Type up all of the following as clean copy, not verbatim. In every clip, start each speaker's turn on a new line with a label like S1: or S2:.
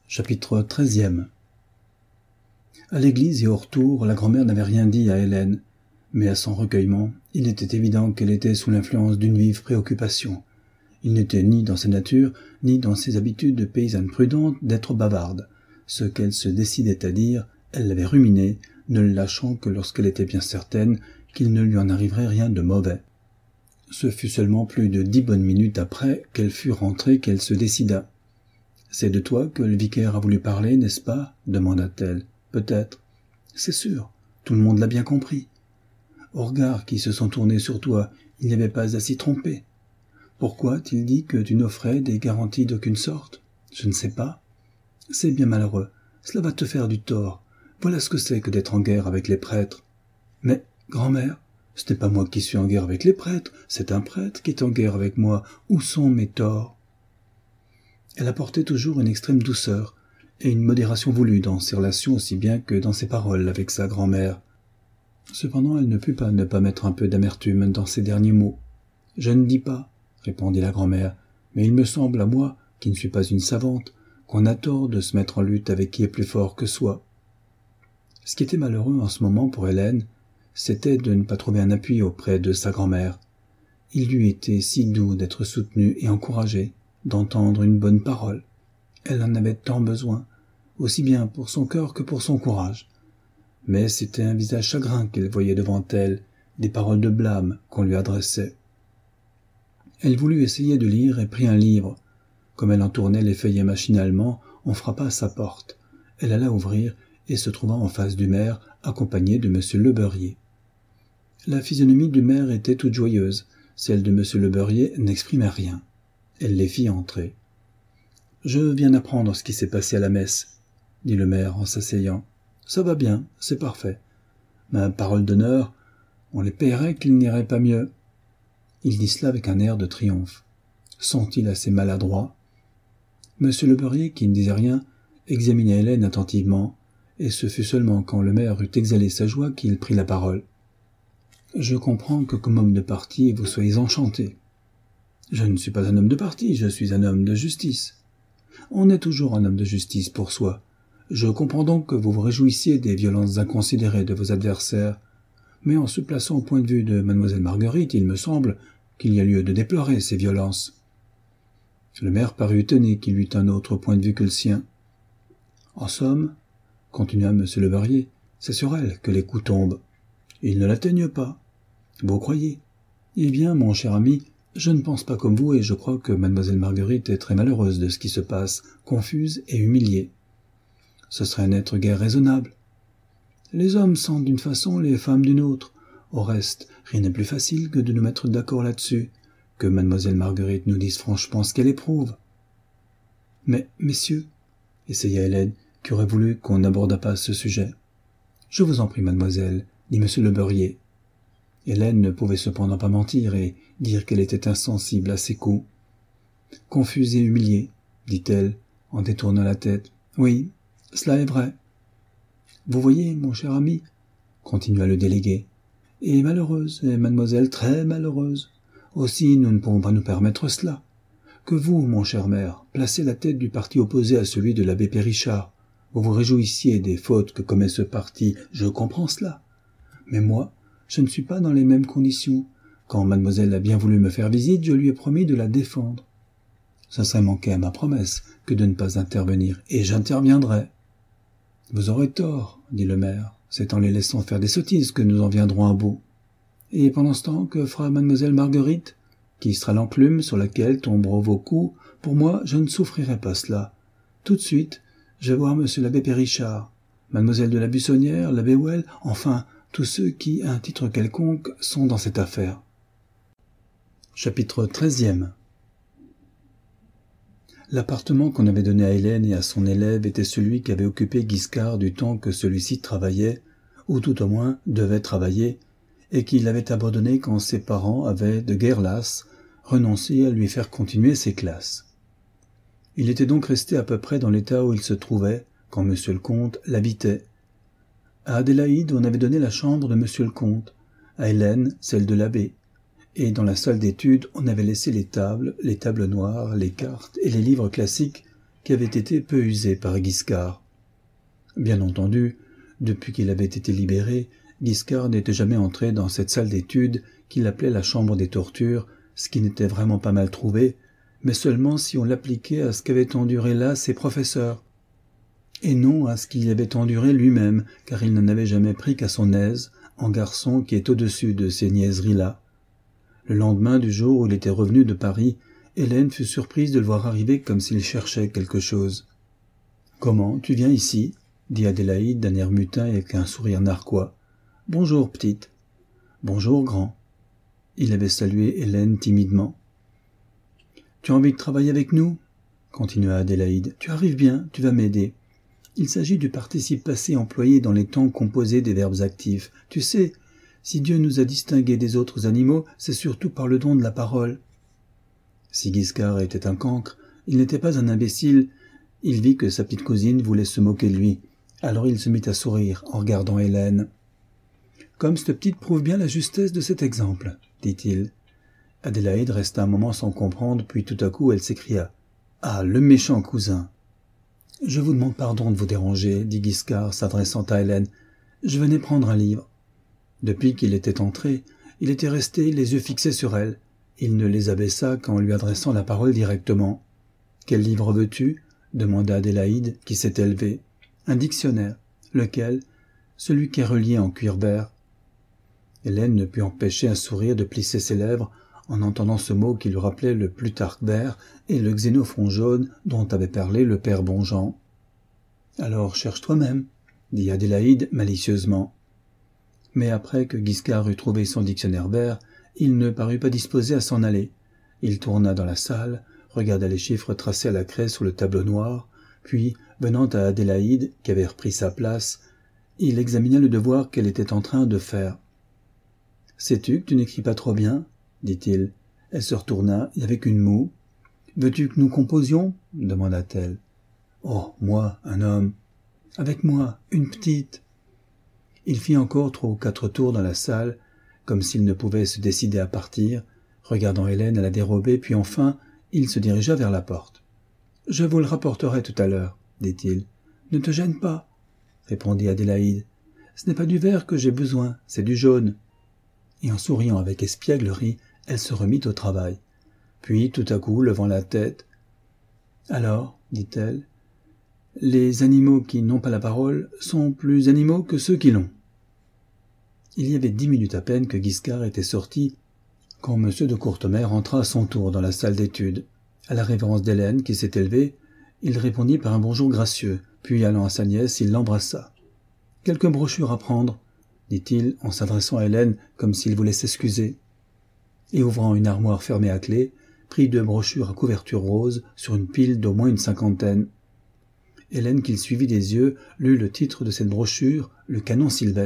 S1: Chapitre 13e. À l'église et au retour, la grand-mère n'avait rien dit à Hélène, mais à son recueillement, il était évident qu'elle était sous l'influence d'une vive préoccupation. Il n'était ni dans sa nature, ni dans ses habitudes de paysanne prudente d'être bavarde. Ce qu'elle se décidait à dire, elle l'avait ruminé, ne le lâchant que lorsqu'elle était bien certaine qu'il ne lui en arriverait rien de mauvais. Ce fut seulement plus de 10 bonnes minutes après qu'elle fut rentrée qu'elle se décida. « C'est de toi que le vicaire a voulu parler, n'est-ce pas ?» demanda-t-elle. « Peut-être. »« C'est sûr, tout le monde l'a bien compris. Aux regards qui se sont tournés sur toi, il n'y avait pas à s'y tromper. Pourquoi a-t-il dit que tu n'offrais des garanties d'aucune sorte ? Je ne sais pas. C'est bien malheureux, cela va te faire du tort. Voilà ce que c'est que d'être en guerre avec les prêtres. Mais, grand-mère, ce n'est pas moi qui suis en guerre avec les prêtres, c'est un prêtre qui est en guerre avec moi. Où sont mes torts ? » Elle apportait toujours une extrême douceur et une modération voulue dans ses relations aussi bien que dans ses paroles avec sa grand-mère. Cependant, elle ne put pas ne pas mettre un peu d'amertume dans ses derniers mots. « Je ne dis pas, » répondit la grand-mère, « mais il me semble à moi, qui ne suis pas une savante, qu'on a tort de se mettre en lutte avec qui est plus fort que soi. » Ce qui était malheureux en ce moment pour Hélène, c'était de ne pas trouver un appui auprès de sa grand-mère. Il lui était si doux d'être soutenue et encouragée, d'entendre une bonne parole. Elle en avait tant besoin, aussi bien pour son cœur que pour son courage. Mais c'était un visage chagrin qu'elle voyait devant elle, des paroles de blâme qu'on lui adressait. Elle voulut essayer de lire et prit un livre. Comme elle en tournait les feuillets machinalement, on frappa à sa porte. Elle alla ouvrir et se trouva en face du maire, accompagnée de M. Lebeurrier. La physionomie du maire était toute joyeuse, celle de M. Lebeurrier n'exprimait rien. Elle les fit entrer. « Je viens d'apprendre ce qui s'est passé à la messe, » dit le maire en s'asseyant. « Ça va bien, c'est parfait. Ma parole d'honneur, on les paierait qu'il n'irait pas mieux. » Il dit cela avec un air de triomphe. Sont-ils assez maladroits ? M. Lebeurrier, qui ne disait rien, examinait Hélène attentivement, et ce fut seulement quand le maire eut exhalé sa joie qu'il prit la parole. « Je comprends que comme homme de parti, vous soyez enchanté. » « Je ne suis pas un homme de parti, je suis un homme de justice. » « On est toujours un homme de justice pour soi. Je comprends donc que vous vous réjouissiez des violences inconsidérées de vos adversaires. Mais en se plaçant au point de vue de mademoiselle Marguerite, il me semble qu'il y a lieu de déplorer ces violences. » Le maire parut étonné qu'il eût un autre point de vue que le sien. « En somme, continua M. Lebeurrier, c'est sur elle que les coups tombent. Ils ne l'atteignent pas. Vous croyez ? Eh bien, mon cher ami, je ne pense pas comme vous et je crois que mademoiselle Marguerite est très malheureuse de ce qui se passe, confuse et humiliée. Ce serait n'être guère raisonnable. Les hommes sentent d'une façon, les femmes d'une autre. Au reste, rien n'est plus facile que de nous mettre d'accord là-dessus, que mademoiselle Marguerite nous dise franchement ce qu'elle éprouve. » « Mais, messieurs, essaya Hélène, qui aurait voulu qu'on n'abordât pas ce sujet. « Je vous en prie, mademoiselle, dit M. Lebeurrier. » Hélène ne pouvait cependant pas mentir et dire qu'elle était insensible à ces coups. « Confuse et humiliée, dit-elle, en détournant la tête. « Oui, cela est vrai. »« Vous voyez, mon cher ami, continua le délégué, et malheureuse, et mademoiselle très malheureuse. Aussi, nous ne pouvons pas nous permettre cela. Que vous, mon cher maire, placez la tête du parti opposé à celui de l'abbé Périchard. Vous vous réjouissiez des fautes que commet ce parti, je comprends cela. Mais moi, je ne suis pas dans les mêmes conditions. Quand mademoiselle a bien voulu me faire visite, je lui ai promis de la défendre. Ça serait manquer à ma promesse que de ne pas intervenir, et j'interviendrai. Vous aurez tort, dit le maire. C'est en les laissant faire des sottises que nous en viendrons à bout. Et pendant ce temps, que fera mademoiselle Marguerite ? Qui sera l'enclume sur laquelle tomberont vos coups ? Pour moi, je ne souffrirai pas cela. Tout de suite, je vais voir monsieur l'abbé Périchard, mademoiselle de la Buissonnière, l'abbé Well, enfin, tous ceux qui, à un titre quelconque, sont dans cette affaire. Chapitre 13e. L'appartement qu'on avait donné à Hélène et à son élève était celui qu'avait occupé Guiscard du temps que celui-ci travaillait, ou tout au moins devait travailler, et qu'il avait abandonné quand ses parents avaient, de guerre lasse, renoncé à lui faire continuer ses classes. Il était donc resté à peu près dans l'état où il se trouvait, quand M. le comte l'habitait. À Adélaïde, on avait donné la chambre de M. le comte, à Hélène, celle de l'abbé, et dans la salle d'études, on avait laissé les tables noires, les cartes et les livres classiques qui avait été peu usé par Guiscard. Bien entendu, depuis qu'il avait été libéré, Guiscard n'était jamais entré dans cette salle d'études qu'il appelait la chambre des tortures, ce qui n'était vraiment pas mal trouvé, mais seulement si on l'appliquait à ce qu'avaient enduré là ses professeurs, et non à ce qu'il y avait enduré lui-même, car il n'en avait jamais pris qu'à son aise, en garçon qui est au-dessus de ces niaiseries-là. Le lendemain du jour où il était revenu de Paris, Hélène fut surprise de le voir arriver comme s'il cherchait quelque chose. « Comment, tu viens ici ?» dit Adélaïde d'un air mutin et avec un sourire narquois. « Bonjour, petite. »« Bonjour, grand. » Il avait salué Hélène timidement. « Tu as envie de travailler avec nous ?» continua Adélaïde. « Tu arrives bien, tu vas m'aider. Il s'agit du participe passé employé dans les temps composés des verbes actifs. Tu sais, si Dieu nous a distingués des autres animaux, c'est surtout par le don de la parole. » Si Guiscard était un cancre, il n'était pas un imbécile. Il vit que sa petite cousine voulait se moquer de lui. Alors il se mit à sourire en regardant Hélène. « Comme cette petite prouve bien la justesse de cet exemple, » dit-il. Adélaïde resta un moment sans comprendre, puis tout à coup elle s'écria. « Ah, le méchant cousin !»« Je vous demande pardon de vous déranger, » dit Guiscard, s'adressant à Hélène. « Je venais prendre un livre. » Depuis qu'il était entré, il était resté les yeux fixés sur elle. Il ne les abaissa qu'en lui adressant la parole directement. « Quel livre veux-tu » demanda Adélaïde, qui s'était levée. « Un dictionnaire. Lequel ? Celui qui est relié en cuir vert. » Hélène ne put empêcher un sourire de plisser ses lèvres en entendant ce mot qui lui rappelait le Plutarque vert et le Xénophon jaune dont avait parlé le père Bonjean. « Alors cherche toi-même, » dit Adélaïde malicieusement. Mais après que Guiscard eut trouvé son dictionnaire vert, il ne parut pas disposé à s'en aller. Il tourna dans la salle, regarda les chiffres tracés à la craie sur le tableau noir, puis, venant à Adélaïde, qui avait repris sa place, il examina le devoir qu'elle était en train de faire. « Sais-tu que tu n'écris pas trop bien ?» dit-il. Elle se retourna, et avec une moue. « Veux-tu que nous composions ?» demanda-t-elle. « Oh, moi, un homme. »« Avec moi, une petite. » Il fit encore 3 ou 4 tours dans la salle, comme s'il ne pouvait se décider à partir, regardant Hélène à la dérobée, puis enfin, il se dirigea vers la porte. « Je vous le rapporterai tout à l'heure, » dit-il. « Ne te gêne pas, » répondit Adélaïde. « Ce n'est pas du vert que j'ai besoin, c'est du jaune. » Et en souriant avec espièglerie, elle se remit au travail. Puis, tout à coup, levant la tête, « Alors, dit-elle, les animaux qui n'ont pas la parole sont plus animaux que ceux qui l'ont. » Il y avait 10 minutes à peine que Guiscard était sorti, quand M. de Courtemer entra à son tour dans la salle d'études. À la révérence d'Hélène, qui s'était levée, il répondit par un bonjour gracieux, puis allant à sa nièce, il l'embrassa. « Quelques brochures à prendre » dit-il en s'adressant à Hélène comme s'il voulait s'excuser. Et ouvrant une armoire fermée à clé, prit 2 brochures à couverture rose sur une pile d'au moins une 50aine. Hélène, qu'il suivit des yeux, lut le titre de cette brochure, « Le canon Sylvestre ».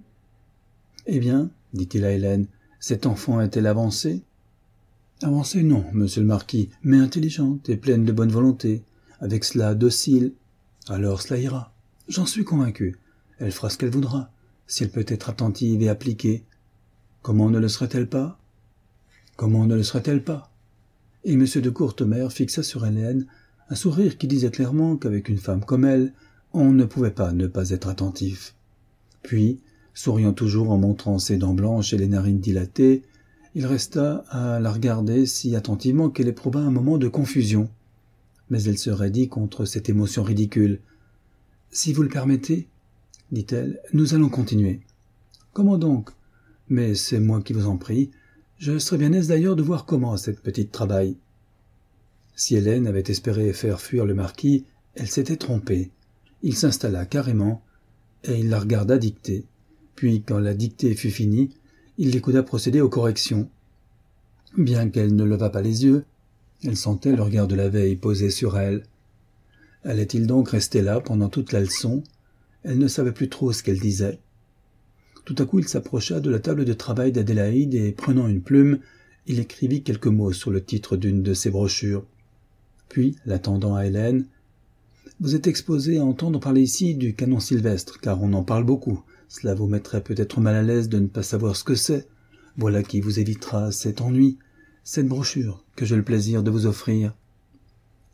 S1: « Eh bien, dit-il à Hélène, cette enfant est-elle avancée ?»« Avancée, non, monsieur le marquis, mais intelligente et pleine de bonne volonté, avec cela docile. Alors cela ira. J'en suis convaincu. Elle fera ce qu'elle voudra, si elle peut être attentive et appliquée. Comment ne le serait-elle pas ? Comment ne le serait-elle pas ? » Et M. de Courtemer fixa sur Hélène un sourire qui disait clairement qu'avec une femme comme elle, on ne pouvait pas ne pas être attentif. Puis, souriant toujours en montrant ses dents blanches et les narines dilatées, il resta à la regarder si attentivement qu'elle éprouva un moment de confusion. Mais elle se raidit contre cette émotion ridicule. « Si vous le permettez, dit-elle, nous allons continuer. »« Comment donc ? Mais c'est moi qui vous en prie. Je serais bien aise d'ailleurs de voir comment cette petite travaille. » Si Hélène avait espéré faire fuir le marquis, elle s'était trompée. Il s'installa carrément, et il la regarda dicter. Puis, quand la dictée fut finie, il l'écouta procéder aux corrections. Bien qu'elle ne levât pas les yeux, elle sentait le regard de la veille posé sur elle. Allait-il donc rester là pendant toute la leçon ? Elle ne savait plus trop ce qu'elle disait. Tout à coup, il s'approcha de la table de travail d'Adélaïde et, prenant une plume, il écrivit quelques mots sur le titre d'une de ses brochures. Puis, la tendant à Hélène, « Vous êtes exposé à entendre parler ici du canon Sylvestre, car on en parle beaucoup. Cela vous mettrait peut-être mal à l'aise de ne pas savoir ce que c'est. Voilà qui vous évitera cet ennui, cette brochure que j'ai le plaisir de vous offrir. »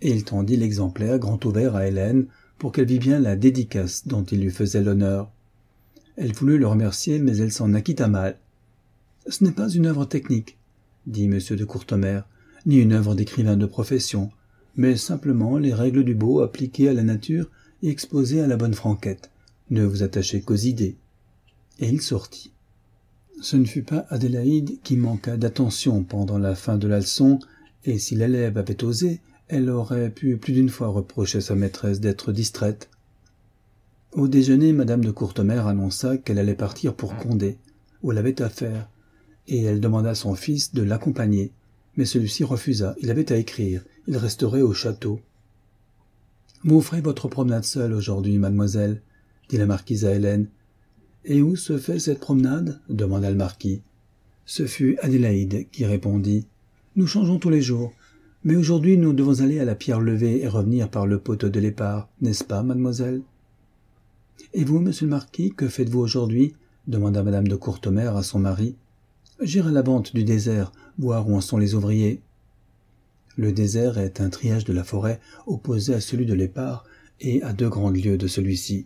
S1: et il tendit l'exemplaire grand ouvert à Hélène pour qu'elle vît bien la dédicace dont il lui faisait l'honneur. Elle voulut le remercier, mais elle s'en acquitta mal. « Ce n'est pas une œuvre technique, » dit M. de Courtemer, « ni une œuvre d'écrivain de profession, mais simplement les règles du beau appliquées à la nature et exposées à la bonne franquette. Ne vous attachez qu'aux idées. » Et il sortit. Ce ne fut pas Adélaïde qui manqua d'attention pendant la fin de la leçon, et si l'élève avait osé, elle aurait pu plus d'une fois reprocher à sa maîtresse d'être distraite. Au déjeuner, madame de Courtemer annonça qu'elle allait partir pour Condé, où elle avait affaire, et elle demanda à son fils de l'accompagner, mais celui-ci refusa, il avait à écrire, il resterait au château. « Vous ferez votre promenade seule aujourd'hui, mademoiselle, » dit la marquise à Hélène. « Et où se fait cette promenade » demanda le marquis. Ce fut Adélaïde qui répondit. « Nous changeons tous les jours, mais aujourd'hui nous devons aller à la pierre levée et revenir par le poteau de l'Épar, n'est-ce pas, mademoiselle ?»« Et vous, monsieur le marquis, que faites-vous aujourd'hui » demanda madame de Courtemer à son mari. « J'irai à la vente du désert, voir où en sont les ouvriers. » Le désert est un triage de la forêt opposé à celui de l'Épar et à 2 grandes lieues de celui-ci.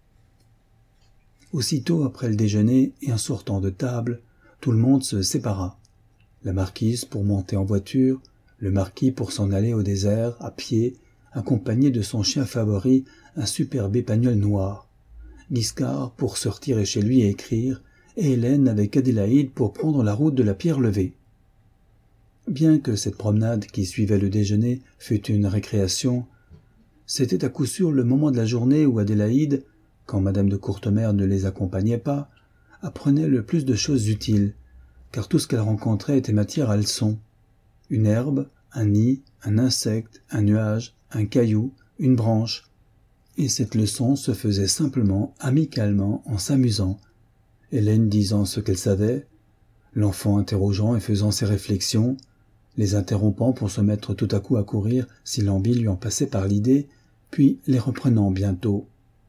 S1: Aussitôt après le déjeuner et en sortant de table, tout le monde se sépara. La marquise pour monter en voiture, le marquis pour s'en aller au désert, à pied, accompagné de son chien favori, un superbe épagnol noir. Guiscard pour se retirer chez lui et écrire, et Hélène avec Adélaïde pour prendre la route de la pierre levée. Bien que cette promenade qui suivait le déjeuner fût une récréation, c'était à coup sûr le moment de la journée où Adélaïde, quand madame de Courtemer ne les accompagnait pas, apprenait le plus de choses utiles, car tout ce qu'elle rencontrait était matière à leçon. Une herbe, un nid, un insecte, un nuage, un caillou, une branche. Et cette leçon se faisait simplement, amicalement, en s'amusant, Hélène disant ce qu'elle savait, l'enfant interrogeant et faisant ses réflexions, les interrompant pour se mettre tout à coup à courir si l'envie lui en passait par l'idée, puis les reprenant bientôt.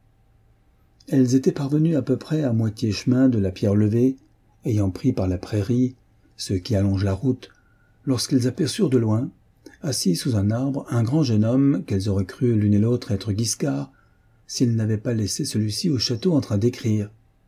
S1: Elles étaient parvenues à peu près à moitié chemin de la pierre levée, ayant pris par la prairie, ce qui allonge la route, lorsqu'elles aperçurent de loin, assis sous un arbre, un grand jeune homme qu'elles auraient cru l'une et l'autre être Guiscard, s'ils n'avaient pas laissé celui-ci au château en train d'écrire.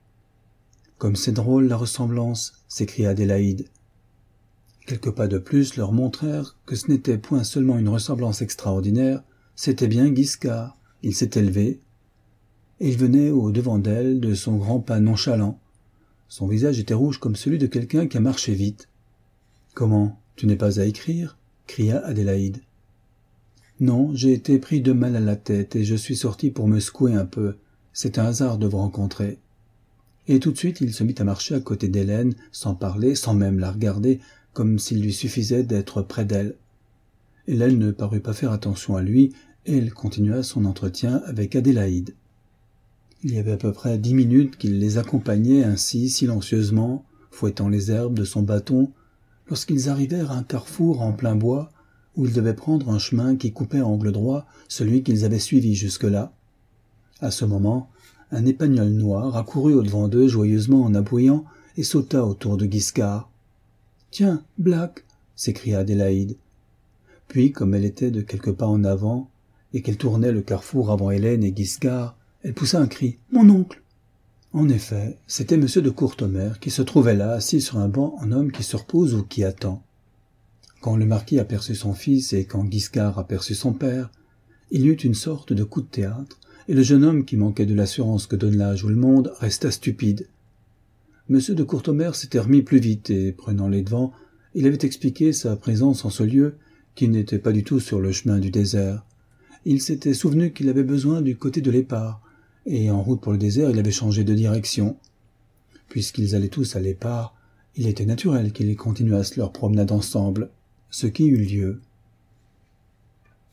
S1: « Comme c'est drôle la ressemblance !» s'écria Adélaïde. Quelques pas de plus leur montrèrent que ce n'était point seulement une ressemblance extraordinaire, c'était bien Guiscard. Il s'était levé, et il venait au-devant d'elle de son grand pas nonchalant. Son visage était rouge comme celui de quelqu'un qui a marché vite. « Comment, tu n'es pas à écrire ?» cria Adélaïde. « Non, j'ai été pris de mal à la tête et je suis sorti pour me secouer un peu. C'est un hasard de vous rencontrer. » Et tout de suite il se mit à marcher à côté d'Hélène, sans parler, sans même la regarder, comme s'il lui suffisait d'être près d'elle. Hélène ne parut pas faire attention à lui, et elle continua son entretien avec Adélaïde. Il y avait à peu près 10 minutes qu'il les accompagnait ainsi, silencieusement, fouettant les herbes de son bâton, lorsqu'ils arrivèrent à un carrefour en plein bois, où ils devaient prendre un chemin qui coupait à angle droit celui qu'ils avaient suivi jusque-là. À ce moment, un épagnol noir accourut au-devant d'eux joyeusement en aboyant et sauta autour de Guiscard. « Tiens, Black !» s'écria Adélaïde. Puis, comme elle était de quelques pas en avant, et qu'elle tournait le carrefour avant Hélène et Guiscard, elle poussa un cri. « Mon oncle !» En effet, c'était M. de Courtemer qui se trouvait là, assis sur un banc en homme qui se repose ou qui attend. Quand le marquis aperçut son fils et quand Guiscard aperçut son père, il y eut une sorte de coup de théâtre, et le jeune homme qui manquait de l'assurance que donne l'âge ou le monde resta stupide. M. de Courtemer s'était remis plus vite et, prenant les devants, il avait expliqué sa présence en ce lieu qui n'était pas du tout sur le chemin du désert. Il s'était souvenu qu'il avait besoin du côté de l'Épar, et en route pour le désert il avait changé de direction. Puisqu'ils allaient tous à l'Épar, il était naturel qu'ils continuassent leur promenade ensemble, ce qui eut lieu.